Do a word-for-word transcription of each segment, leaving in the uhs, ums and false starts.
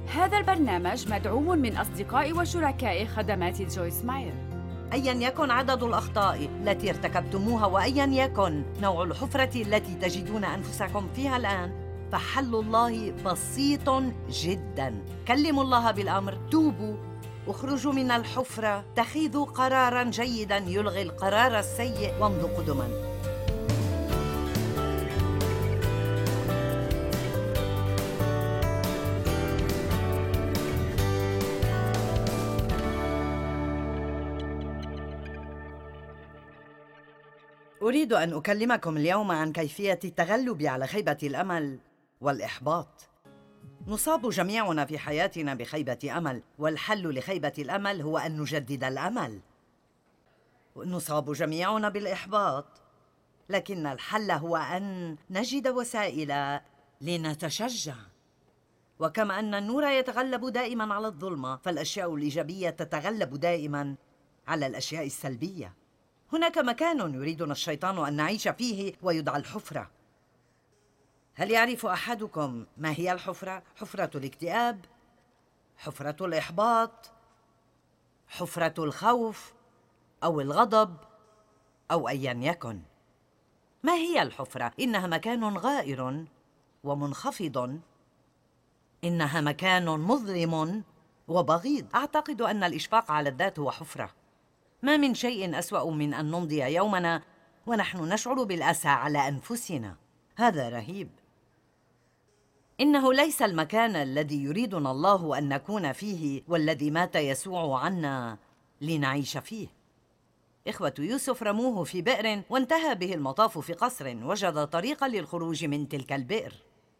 هذا البرنامج مدعوم من أصدقاء وشركاء خدمات جويس ماير. أياً يكن عدد الأخطاء التي ارتكبتموها وأياً يكن نوع الحفرة التي تجدون أنفسكم فيها الآن، فحل الله بسيط جداً. كلموا الله بالأمر، توبوا، اخرجوا من الحفرة، اتخذوا قراراً جيداً يلغي القرار السيء وامضوا قدماً. أريد أن أكلمكم اليوم عن كيفية التغلب على خيبة الأمل والإحباط. نصاب جميعنا في حياتنا بخيبة أمل، والحل لخيبة الأمل هو أن نجدد الأمل. نصاب جميعنا بالإحباط، لكن الحل هو أن نجد وسائل لنتشجع. وكما أن النور يتغلب دائما على الظلمة، فالأشياء الإيجابية تتغلب دائما على الأشياء السلبية. هناك مكان يريدنا الشيطان أن نعيش فيه ويدعى الحفرة. هل يعرف أحدكم ما هي الحفرة؟ حفرة الاكتئاب، حفرة الإحباط، حفرة الخوف أو الغضب أو أيا يكن. ما هي الحفرة؟ إنها مكان غائر ومنخفض، إنها مكان مظلم وبغيض. أعتقد أن الإشفاق على الذات هو حفرة. ما من شيء أسوأ من أن نمضي يومنا ونحن نشعر بالأسى على أنفسنا. هذا رهيب. إنه ليس المكان الذي يريدنا الله أن نكون فيه والذي مات يسوع عنا لنعيش فيه. إخوة يوسف رموه في بئر وانتهى به المطاف في قصر، وجد طريقا للخروج من تلك البئر.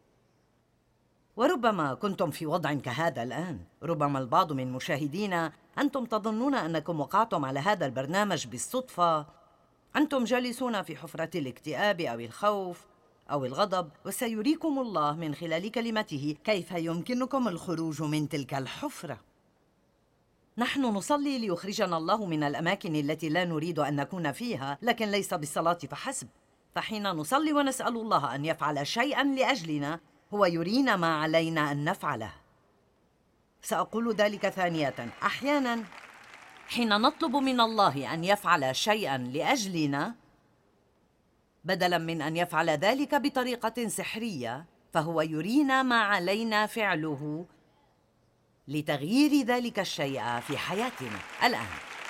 وربما كنتم في وضع كهذا الآن. ربما البعض من مشاهدينا أنتم تظنون أنكم وقعتم على هذا البرنامج بالصدفة. أنتم جالسون في حفرة الاكتئاب أو الخوف أو الغضب، وسيريكم الله من خلال كلمته كيف يمكنكم الخروج من تلك الحفرة. نحن نصلي ليخرجنا الله من الأماكن التي لا نريد أن نكون فيها، لكن ليس بالصلاة فحسب. فحين نصلي ونسأل الله أن يفعل شيئاً لأجلنا، هو يرينا ما علينا أن نفعله. سأقول ذلك ثانية. أحياناً حين نطلب من الله أن يفعل شيئاً لأجلنا، بدلاً من أن يفعل ذلك بطريقة سحرية، فهو يرينا ما علينا فعله لتغيير ذلك الشيء في حياتنا. الآن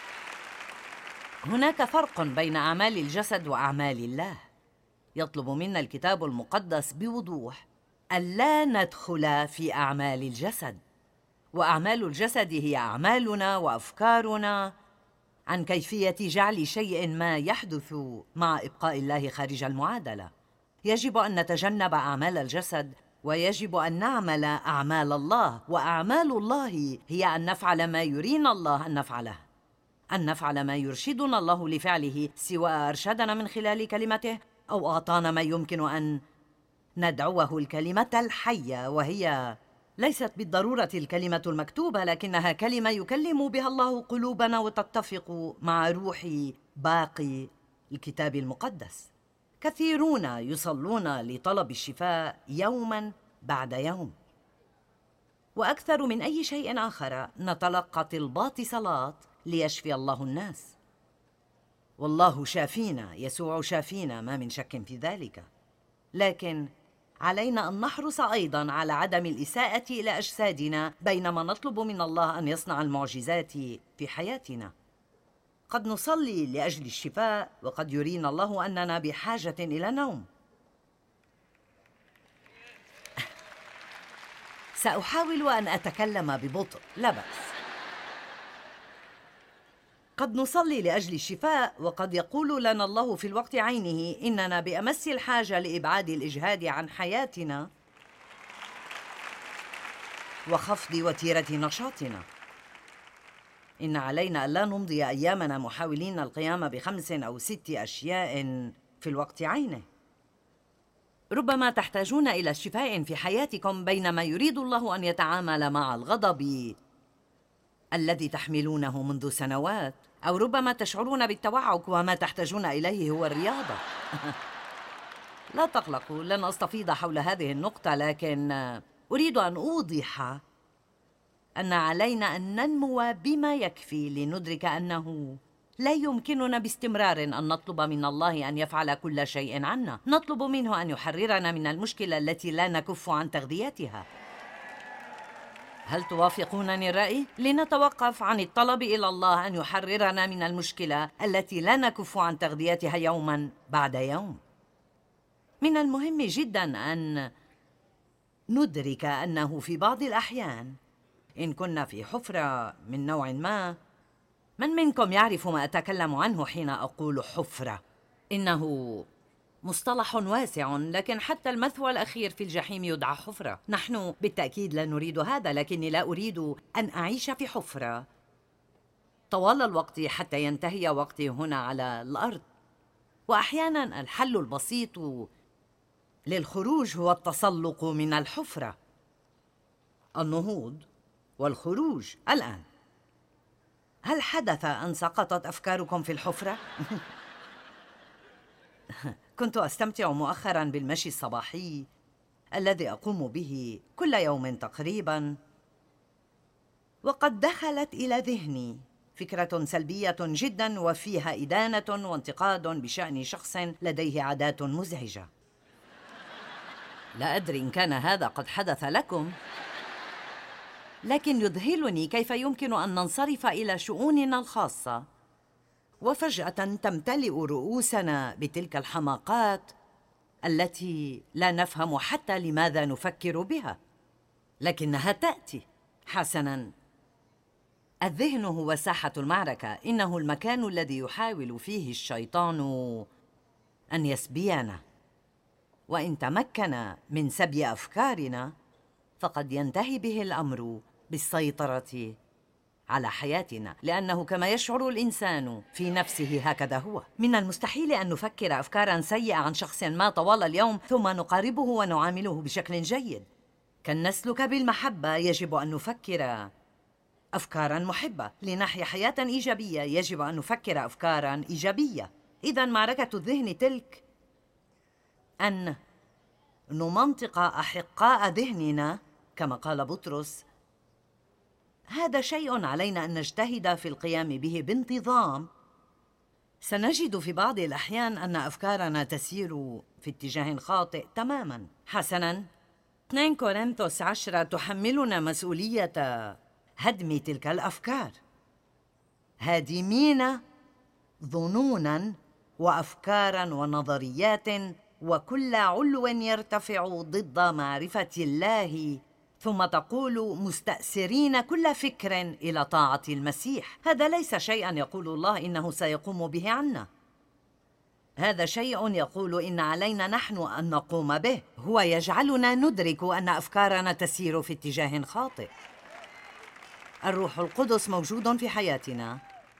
هناك فرق بين أعمال الجسد وأعمال الله. يطلب منا الكتاب المقدس بوضوح ألا ندخل في أعمال الجسد، وأعمال الجسد هي أعمالنا وأفكارنا عن كيفية جعل شيء ما يحدث مع إبقاء الله خارج المعادلة. يجب أن نتجنب أعمال الجسد، ويجب أن نعمل أعمال الله. وأعمال الله هي أن نفعل ما يرينا الله أن نفعله، أن نفعل ما يرشدنا الله لفعله، سواء أرشدنا من خلال كلمته أو أعطانا ما يمكن أن ندعوه الكلمة الحية، وهي ليست بالضرورة الكلمة المكتوبة، لكنها كلمة يكلم بها الله قلوبنا وتتفق مع روح باقي الكتاب المقدس. كثيرون يصلون لطلب الشفاء يوماً بعد يوم، وأكثر من أي شيء آخر نتلقى طلبات صلاة ليشفي الله الناس. والله شافينا، يسوع شافينا، ما من شك في ذلك. لكن علينا أن نحرص أيضاً على عدم الإساءة إلى أجسادنا بينما نطلب من الله أن يصنع المعجزات في حياتنا. قد نصلي لأجل الشفاء، وقد يرينا الله أننا بحاجة إلى نوم. سأحاول أن أتكلم ببطء، لا بأس. قد نصلي لأجل الشفاء، وقد يقول لنا الله في الوقت عينه إننا بأمس الحاجة لإبعاد الإجهاد عن حياتنا وخفض وتيرة نشاطنا. إن علينا ألا نمضي أيامنا محاولين القيام بخمس أو ست أشياء في الوقت عينه. ربما تحتاجون إلى شفاء في حياتكم بينما يريد الله أن يتعامل مع الغضب الذي تحملونه منذ سنوات، أو ربما تشعرون بالتوعك وما تحتاجون إليه هو الرياضة. لا تقلقوا، لن أستفيض حول هذه النقطة، لكن أريد أن أوضح أن علينا أن ننمو بما يكفي لندرك أنه لا يمكننا باستمرار أن نطلب من الله أن يفعل كل شيء عنا. نطلب منه أن يحررنا من المشكلة التي لا نكف عن تغذيتها. هل توافقونني الرأي؟ لنتوقف عن الطلب إلى الله أن يحررنا من المشكلة التي لا نكف عن تغذيتها يوماً بعد يوم. من المهم جداً أن ندرك أنه في بعض الأحيان إن كنا في حفرة من نوع ما. من منكم يعرف ما أتكلم عنه حين أقول حفرة؟ إنه مصطلح واسع، لكن حتى المثوى الأخير في الجحيم يدعى حفرة. نحن بالتأكيد لا نريد هذا، لكني لا أريد أن أعيش في حفرة طوال الوقت حتى ينتهي وقتي هنا على الأرض. وأحياناً الحل البسيط للخروج هو التسلق من الحفرة، النهوض والخروج. الآن هل حدث أن سقطت أفكاركم في الحفرة؟ كنت أستمتع مؤخراً بالمشي الصباحي الذي أقوم به كل يوم تقريباً، وقد دخلت إلى ذهني فكرة سلبية جداً وفيها إدانة وانتقاد بشأن شخص لديه عادات مزعجة. لا أدري إن كان هذا قد حدث لكم، لكن يذهلني كيف يمكن أن ننصرف إلى شؤوننا الخاصة وفجأة تمتلئ رؤوسنا بتلك الحماقات التي لا نفهم حتى لماذا نفكر بها، لكنها تأتي. حسناً، الذهن هو ساحة المعركة، إنه المكان الذي يحاول فيه الشيطان أن يسبينا، وإن تمكن من سبي أفكارنا فقد ينتهي به الأمر بالسيطرة على حياتنا، لأنه كما يشعر الإنسان في نفسه هكذا هو. من المستحيل أن نفكر أفكاراً سيئة عن شخص ما طوال اليوم ثم نقاربه ونعامله بشكل جيد. كان نسلك بالمحبة يجب أن نفكر أفكاراً محبة. لنحيا حياة إيجابية يجب أن نفكر أفكاراً إيجابية. إذن معركة الذهن تلك أن نمنطق أحقاء ذهننا كما قال بطرس. هذا شيء علينا أن نجتهد في القيام به بانتظام. سنجد في بعض الأحيان أن أفكارنا تسير في اتجاه خاطئ تماماً. حسناً، اثنين كورنثوس عشرة تحملنا مسؤولية هدم تلك الأفكار، هادمين ظنوناً وأفكاراً ونظريات وكل علو يرتفع ضد معرفة الله، ثم تقول مستأسرين كل فكر إلى طاعة المسيح. هذا ليس شيئاً يقول الله إنه سيقوم به عنا، هذا شيء يقول إن علينا نحن أن نقوم به. هو يجعلنا ندرك أن أفكارنا تسير في اتجاه خاطئ. الروح القدس موجود في حياتنا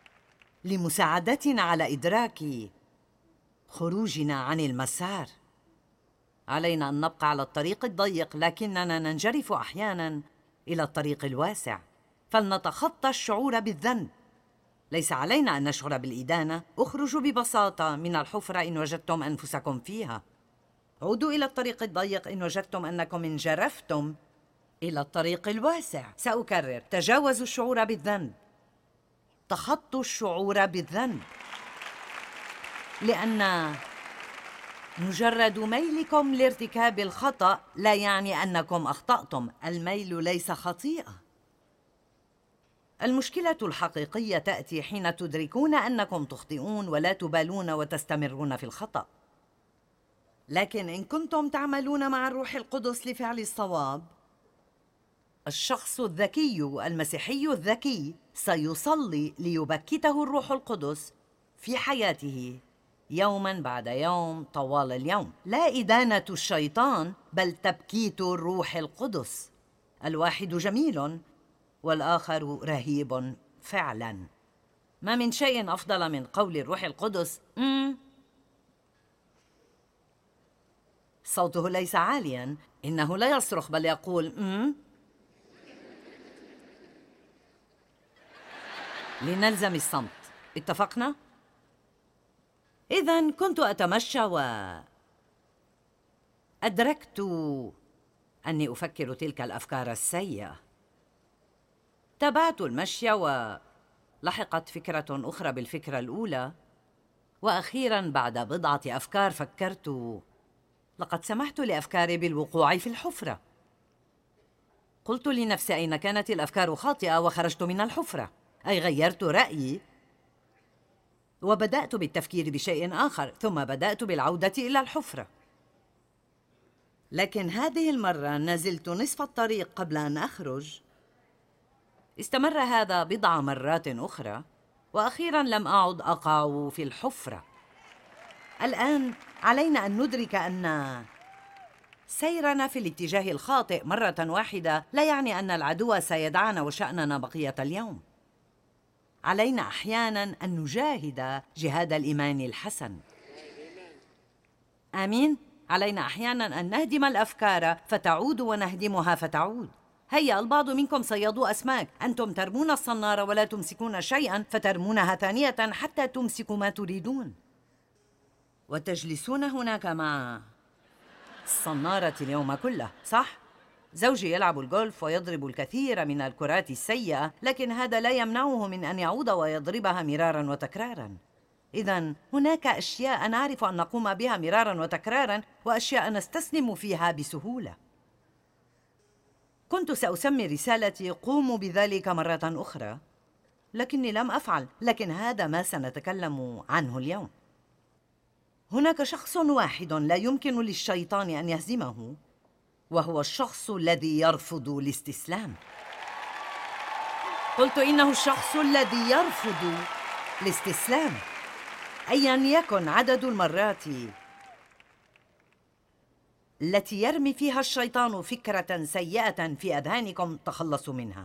لمساعدتنا على إدراك خروجنا عن المسار. علينا أن نبقى على الطريق الضيق، لكننا ننجرف أحياناً إلى الطريق الواسع. فلنتخطى الشعور بالذنب. ليس علينا أن نشعر بالإدانة. اخرجوا ببساطة من الحفرة إن وجدتم أنفسكم فيها. عودوا إلى الطريق الضيق إن وجدتم أنكم انجرفتم إلى الطريق الواسع. سأكرر: تجاوزوا الشعور بالذنب، تخطوا الشعور بالذنب، لأن مجرد ميلكم لارتكاب الخطأ لا يعني أنكم أخطأتم. الميل ليس خطيئة. المشكلة الحقيقية تأتي حين تدركون أنكم تخطئون ولا تبالون وتستمرون في الخطأ. لكن إن كنتم تعملون مع الروح القدس لفعل الصواب، الشخص الذكي المسيحي الذكي سيصلي ليبكته الروح القدس في حياته يوماً بعد يوم طوال اليوم. لا إدانة الشيطان بل تبكيت الروح القدس. الواحد جميل والآخر رهيب فعلاً. ما من شيء أفضل من قول الروح القدس مم. صوته ليس عالياً، إنه لا يصرخ بل يقول مم. لنلزم الصمت. اتفقنا؟ إذن كنت أتمشى وأدركت أني أفكر تلك الأفكار السيئة. تابعت المشي ولحقت فكرة أخرى بالفكرة الأولى، وأخيراً بعد بضعة أفكار فكرت: لقد سمحت لأفكاري بالوقوع في الحفرة. قلت لنفسي أين كانت الأفكار خاطئة وخرجت من الحفرة، أي غيرت رأيي وبدأت بالتفكير بشيء آخر، ثم بدأت بالعودة إلى الحفرة. لكن هذه المرة نزلت نصف الطريق قبل أن أخرج. استمر هذا بضع مرات أخرى، وأخيراً لم أعد أقع في الحفرة. الآن علينا أن ندرك أن سيرنا في الاتجاه الخاطئ مرة واحدة لا يعني أن العدو سيدعنا وشأننا بقية اليوم. علينا أحياناً أن نجاهد جهاد الإيمان الحسن. آمين؟ علينا أحياناً أن نهدم الأفكار فتعود ونهدمها فتعود. هيا، البعض منكم صيادو أسماك، أنتم ترمون الصنارة ولا تمسكون شيئاً فترمونها ثانية حتى تمسكوا ما تريدون، وتجلسون هناك مع الصنارة اليوم كله، صح؟ زوجي يلعب الجولف ويضرب الكثير من الكرات السيئة، لكن هذا لا يمنعه من أن يعود ويضربها مرارا وتكرارا. إذن هناك أشياء نعرف أن نقوم بها مرارا وتكرارا، وأشياء نستسلم فيها بسهولة. كنت سأسمي رسالتي قوموا بذلك مرة أخرى، لكني لم أفعل، لكن هذا ما سنتكلم عنه اليوم. هناك شخص واحد لا يمكن للشيطان أن يهزمه، وهو الشخص الذي يرفض الاستسلام. قلت إنه الشخص الذي يرفض الاستسلام. أيا يكن عدد المرات التي يرمي فيها الشيطان فكرة سيئة في أذهانكم تخلصوا منها.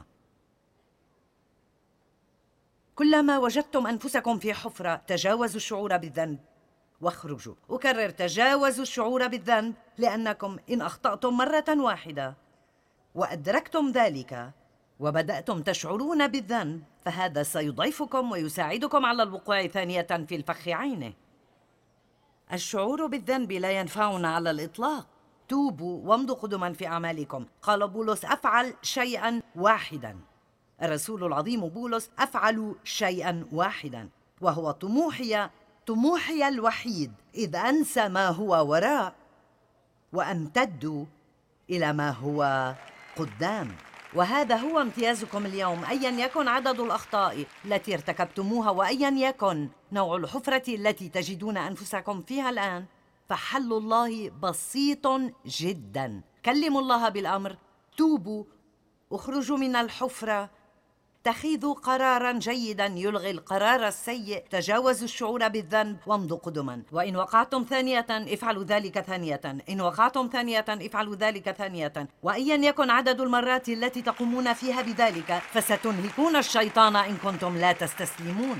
كلما وجدتم أنفسكم في حفرة تجاوزوا الشعور بالذنب واخرجوا. أكرر: تجاوزوا الشعور بالذنب، لأنكم إن أخطأتم مرة واحدة وأدركتم ذلك وبدأتم تشعرون بالذنب، فهذا سيضعفكم ويساعدكم على الوقوع ثانية في الفخ عينه. الشعور بالذنب لا ينفعنا على الإطلاق. توبوا وامضوا قدما في أعمالكم. قال بولس: أفعل شيئا واحدا. الرسول العظيم بولس: أفعل شيئا واحدا، وهو طموحي طموحي الوحيد، إذ أنسى ما هو وراء وأمتد إلى ما هو قدام. وهذا هو امتيازكم اليوم، أيا يكن عدد الأخطاء التي ارتكبتموها، وأيا يكن نوع الحفرة التي تجدون أنفسكم فيها الآن، فحل الله بسيط جدا. كلموا الله بالأمر، توبوا، اخرجوا من الحفرة، اتخذوا قراراً جيداً يلغي القرار السيء، تجاوزوا الشعور بالذنب وامضوا قدماً. وإن وقعتم ثانية افعلوا ذلك ثانية، إن وقعتم ثانية افعلوا ذلك ثانية، وأياً يكن عدد المرات التي تقومون فيها بذلك فستنهكون الشيطان إن كنتم لا تستسلمون.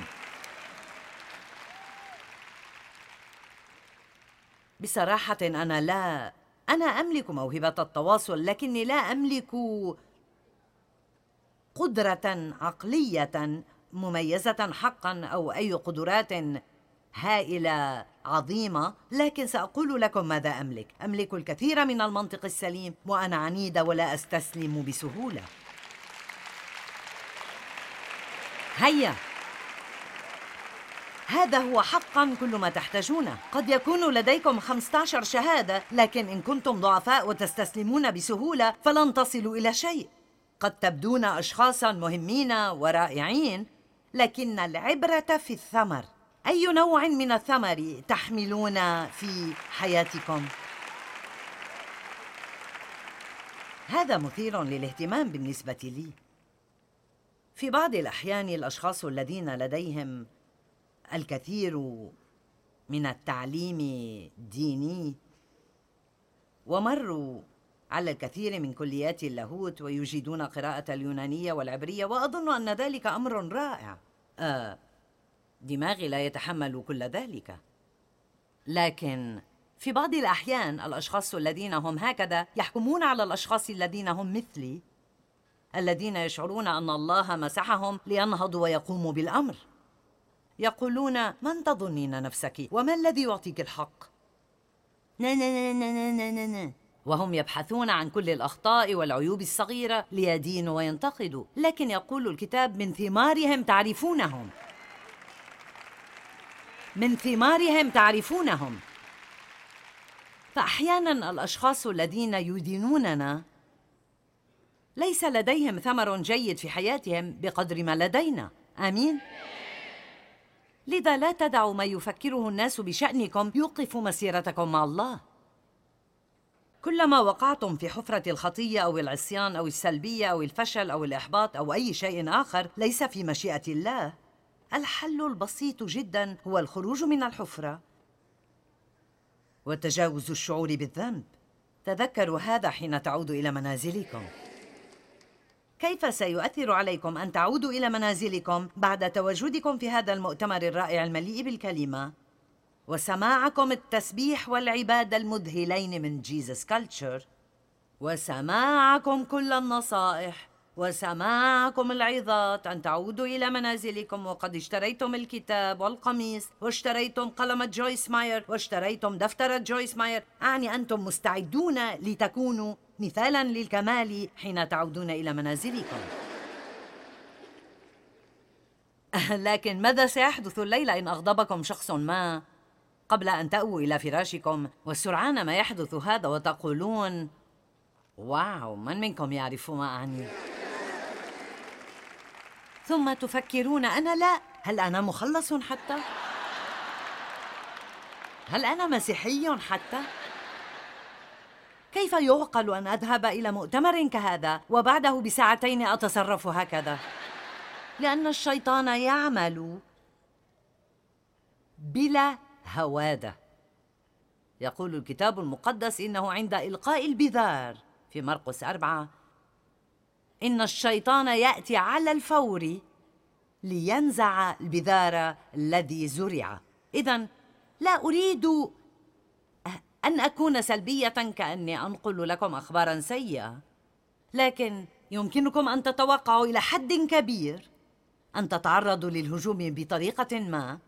بصراحة أنا لا أنا أملك موهبة التواصل، لكني لا أملك قدرة عقلية مميزة حقاً أو أي قدرات هائلة عظيمة، لكن سأقول لكم ماذا أملك. أملك الكثير من المنطق السليم، وأنا عنيدة ولا أستسلم بسهولة. هيا، هذا هو حقاً كل ما تحتاجونه. قد يكون لديكم خمسة عشر شهادة، لكن إن كنتم ضعفاء وتستسلمون بسهولة فلن تصلوا إلى شيء. قد تبدون أشخاصاً مهمين ورائعين، لكن العبرة في الثمر. أي نوع من الثمر تحملون في حياتكم؟ هذا مثير للاهتمام بالنسبة لي. في بعض الأحيان الأشخاص الذين لديهم الكثير من التعليم الديني ومروا على الكثير من كليات اللاهوت ويجيدون قراءة اليونانية والعبرية، وأظن أن ذلك أمر رائع. آه دماغي لا يتحمل كل ذلك، لكن في بعض الأحيان الأشخاص الذين هم هكذا يحكمون على الأشخاص الذين هم مثلي، الذين يشعرون أن الله مسحهم لينهضوا ويقوموا بالأمر. يقولون: من تظنين نفسك؟ وما الذي يعطيك الحق؟ نا نا نا نا نا نا نا. وهم يبحثون عن كل الأخطاء والعيوب الصغيرة ليدينوا وينتقدوا، لكن يقول الكتاب من ثمارهم تعرفونهم. من ثمارهم تعرفونهم. فأحياناً الأشخاص الذين يدينوننا ليس لديهم ثمر جيد في حياتهم بقدر ما لدينا. آمين؟ لذا لا تدعوا ما يفكره الناس بشأنكم يوقف مسيرتكم مع الله. كلما وقعتم في حفرة الخطية أو العصيان أو السلبية أو الفشل أو الإحباط أو أي شيء آخر ليس في مشيئة الله، الحل البسيط جدا هو الخروج من الحفرة وتجاوز الشعور بالذنب. تذكروا هذا حين تعودوا إلى منازلكم. كيف سيؤثر عليكم أن تعودوا إلى منازلكم بعد تواجدكم في هذا المؤتمر الرائع المليء بالكلمة وسماعكم التسبيح والعبادة المذهلين من جيزس كالتشر، وسماعكم كل النصائح، وسماعكم العظات، أن تعودوا إلى منازلكم وقد اشتريتم الكتاب والقميص واشتريتم قلمة جويس ماير واشتريتم دفترة جويس ماير؟ أعني أنتم مستعدون لتكونوا مثالاً للكمال حين تعودون إلى منازلكم. لكن ماذا سيحدث الليلة إن أغضبكم شخص ما قبل أن تأووا إلى فراشكم؟ وسرعان ما يحدث هذا وتقولون: واو، من منكم يعرف ما أعني؟ ثم تفكرون: أنا لا، هل أنا مخلص حتى؟ هل أنا مسيحي حتى؟ كيف يعقل أن أذهب إلى مؤتمر كهذا وبعده بساعتين أتصرف هكذا؟ لأن الشيطان يعمل بلا هوادة. يقول الكتاب المقدس إنه عند إلقاء البذار في مرقس أربعة إن الشيطان يأتي على الفور لينزع البذار الذي زرع. إذن لا أريد أن أكون سلبية كأني أنقل لكم أخباراً سيئة، لكن يمكنكم أن تتوقعوا إلى حد كبير أن تتعرضوا للهجوم بطريقة ما.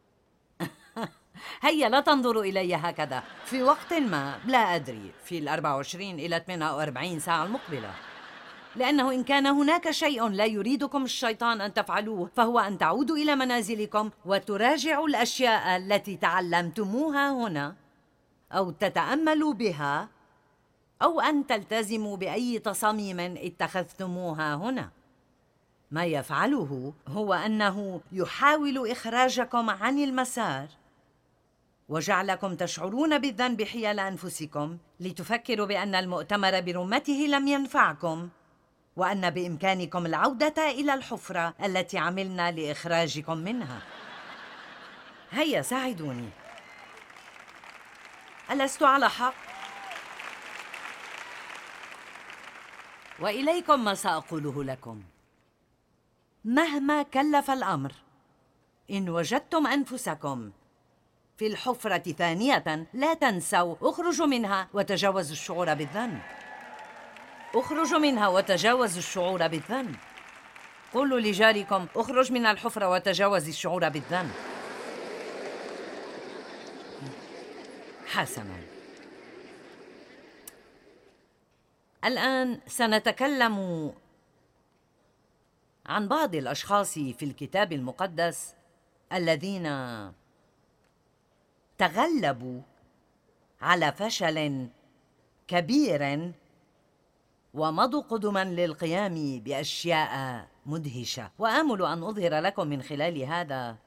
هيا لا تنظروا إلي هكذا. في وقت ما، لا أدري، في الأربع وعشرين إلى ثمانية وأربعين ساعة المقبلة، لأنه إن كان هناك شيء لا يريدكم الشيطان أن تفعلوه فهو أن تعودوا إلى منازلكم وتراجعوا الأشياء التي تعلمتموها هنا، أو تتأملوا بها، أو أن تلتزموا بأي تصاميم اتخذتموها هنا. ما يفعله هو أنه يحاول إخراجكم عن المسار وجعلكم تشعرون بالذنب حيال أنفسكم لتفكروا بأن المؤتمر برمته لم ينفعكم وأن بإمكانكم العودة إلى الحفرة التي عملنا لإخراجكم منها. هيا ساعدوني. ألست على حق؟ وإليكم ما سأقوله لكم: مهما كلف الأمر، إن وجدتم أنفسكم في الحفرة ثانية لا تنسوا اخرجوا منها وتجاوزوا الشعور بالذنب. اخرجوا منها وتجاوزوا الشعور بالذنب. قولوا لجاركم: اخرج من الحفرة وتجاوز الشعور بالذنب. حسناً. الآن سنتكلم عن بعض الأشخاص في الكتاب المقدس الذين تغلبوا على فشل كبير ومضوا قدما للقيام بأشياء مدهشة. وآمل أن أظهر لكم من خلال هذا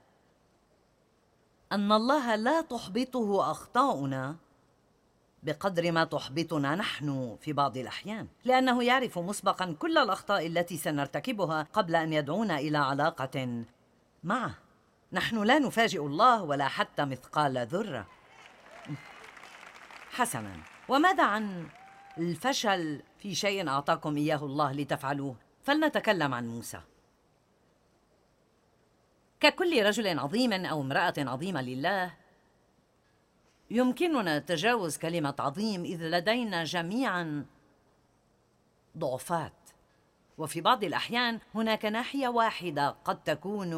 أن الله لا تحبطه أخطاؤنا بقدر ما تحبطنا نحن في بعض الأحيان، لأنه يعرف مسبقا كل الأخطاء التي سنرتكبها قبل أن يدعونا إلى علاقة معه. نحن لا نفاجئ الله ولا حتى مثقال ذرة. حسناً، وماذا عن الفشل في شيء أعطاكم إياه الله لتفعلوه؟ فلنتكلم عن موسى. ككل رجل عظيم أو امرأة عظيمة لله، يمكننا تجاوز كلمة عظيم إذ لدينا جميعاً ضعفات، وفي بعض الأحيان هناك ناحية واحدة قد تكون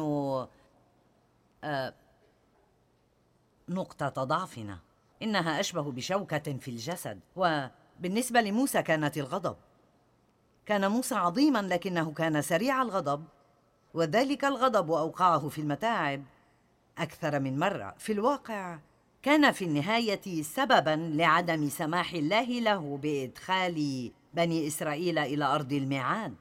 آه نقطة ضعفنا. إنها أشبه بشوكة في الجسد، بالنسبة لموسى كانت الغضب. كان موسى عظيماً لكنه كان سريع الغضب، وذلك الغضب أوقعه في المتاعب أكثر من مرة. في الواقع كان في النهاية سبباً لعدم سماح الله له بإدخال بني إسرائيل إلى أرض الميعاد.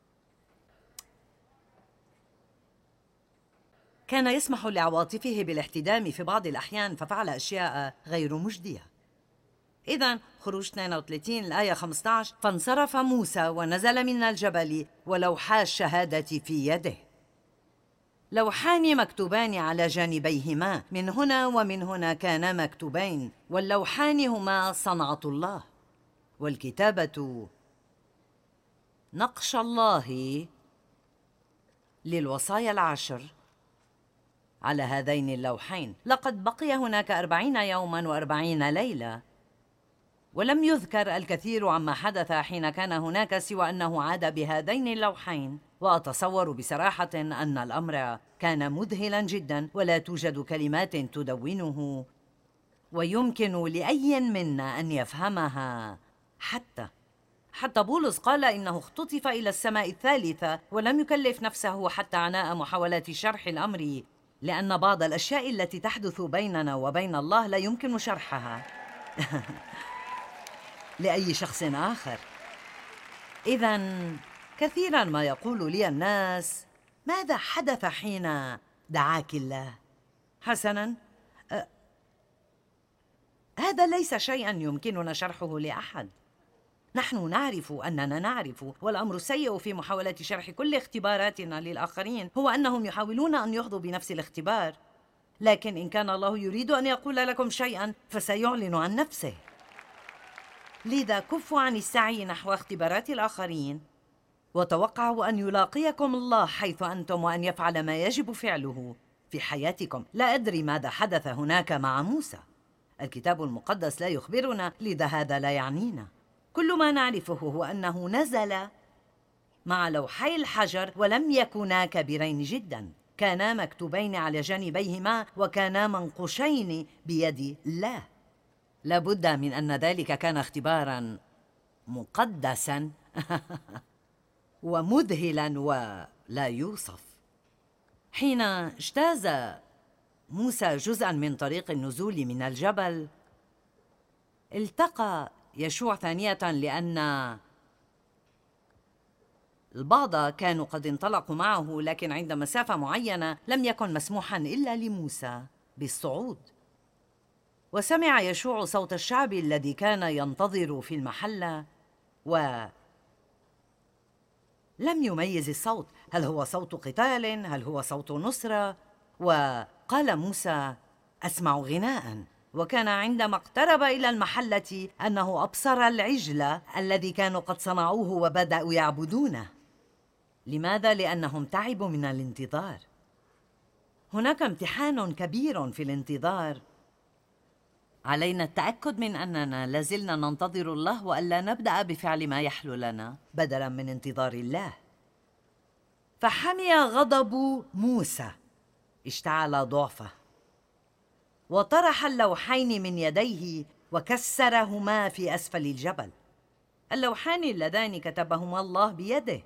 كان يسمح لعواطفه بالاحتدام في بعض الأحيان، ففعل أشياء غير مجدية. إذن خروج اثنين وثلاثين الآية خمسة عشر: فانصرف موسى ونزل من الجبل ولوحا الشهادة في يده. لوحان مكتوبان على جانبيهما، من هنا ومن هنا كانا مكتوبين، واللوحان هما صنعة الله، والكتابة نقش الله للوصايا العشر على هذين اللوحين. لقد بقي هناك أربعين يوماً وأربعين ليلة، ولم يذكر الكثير عما حدث حين كان هناك سوى أنه عاد بهذين اللوحين. وأتصور بصراحة أن الأمر كان مذهلاً جداً، ولا توجد كلمات تدونه ويمكن لأي منا أن يفهمها. حتى حتى بولس قال إنه اختطف إلى السماء الثالثة، ولم يكلف نفسه حتى عناء محاولة شرح الأمر، لأن بعض الأشياء التي تحدث بيننا وبين الله لا يمكن شرحها لأي شخص آخر. إذن كثيراً ما يقول لي الناس: ماذا حدث حين دعاك الله؟ حسناً، أه هذا ليس شيئاً يمكننا شرحه لأحد. نحن نعرف أننا نعرف، والأمر السيء في محاولة شرح كل اختباراتنا للآخرين هو أنهم يحاولون أن يحظوا بنفس الاختبار. لكن إن كان الله يريد أن يقول لكم شيئاً فسيعلن عن نفسه. لذا كفوا عن السعي نحو اختبارات الآخرين، وتوقعوا أن يلاقيكم الله حيث أنتم وأن يفعل ما يجب فعله في حياتكم. لا أدري ماذا حدث هناك مع موسى، الكتاب المقدس لا يخبرنا، لذا هذا لا يعنينا. كل ما نعرفه هو أنه نزل مع لوحي الحجر، ولم يكونا كبيرين جدا، كانا مكتوبين على جانبيهما وكانا منقوشين بيد الله. لابد من أن ذلك كان اختباراً مقدساً ومذهلاً ولا يوصف. حين اجتاز موسى جزءاً من طريق النزول من الجبل، التقى يشوع ثانية، لأن البعض كانوا قد انطلقوا معه، لكن عند مسافة معينة لم يكن مسموحاً إلا لموسى بالصعود. وسمع يشوع صوت الشعب الذي كان ينتظر في المحلة، ولم يميز الصوت، هل هو صوت قتال؟ هل هو صوت نصرة؟ وقال موسى: أسمع غناءً. وكان عندما اقترب إلى المحلة أنه أبصر العجل الذي كانوا قد صنعوه وبدأوا يعبدونه. لماذا؟ لأنهم تعبوا من الانتظار. هناك امتحان كبير في الانتظار. علينا التأكد من أننا لازلنا ننتظر الله، وألا نبدأ بفعل ما يحلو لنا بدلاً من انتظار الله. فحمي غضب موسى، اشتعل ضعفه، وطرح اللوحين من يديه وكسرهما في أسفل الجبل، اللوحان اللذان كتبهما الله بيده.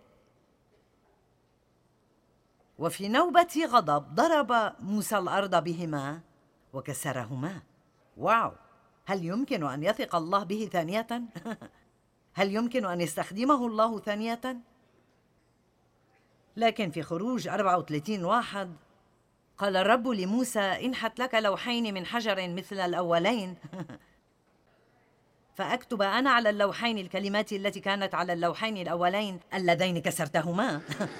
وفي نوبة غضب ضرب موسى الأرض بهما وكسرهما. واو، هل يمكن أن يثق الله به ثانية؟ هل يمكن أن يستخدمه الله ثانية؟ لكن في خروج أربعة وثلاثين واحد قال الرب لموسى: انحت لك لوحين من حجر مثل الأولين فأكتب أنا على اللوحين الكلمات التي كانت على اللوحين الأولين اللذين كسرتهما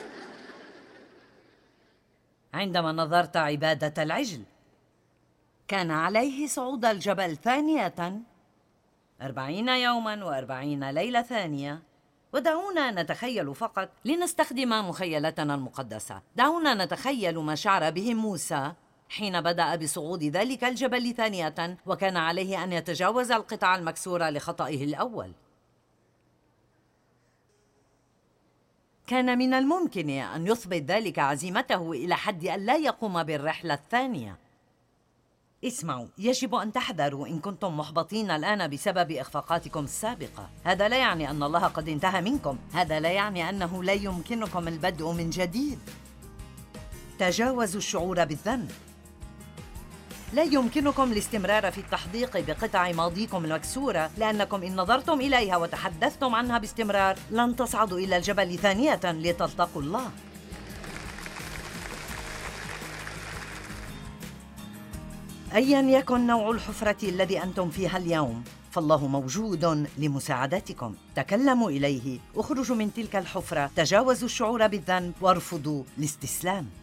عندما نظرت عبادة العجل. كان عليه صعود الجبل ثانية، أربعين يوماً وأربعين ليلة ثانية. ودعونا نتخيل فقط لنستخدم مخيلتنا المقدسة، دعونا نتخيل ما شعر به موسى حين بدأ بصعود ذلك الجبل ثانية، وكان عليه أن يتجاوز القطع المكسورة لخطئه الأول. كان من الممكن أن يثبت ذلك عزيمته إلى حد أن لا يقوم بالرحلة الثانية، اسمعوا، يجب أن تحذروا إن كنتم محبطين الآن بسبب إخفاقاتكم السابقة. هذا لا يعني أن الله قد انتهى منكم، هذا لا يعني أنه لا يمكنكم البدء من جديد. تجاوزوا الشعور بالذنب. لا يمكنكم الاستمرار في التحديق بقطع ماضيكم المكسورة، لأنكم إن نظرتم إليها وتحدثتم عنها باستمرار لن تصعدوا إلى الجبل ثانية لتلتقوا الله. أياً يكن نوع الحفرة الذي أنتم فيها اليوم، فالله موجود لمساعدتكم. تكلموا إليه، اخرجوا من تلك الحفرة، تجاوزوا الشعور بالذنب وارفضوا الاستسلام.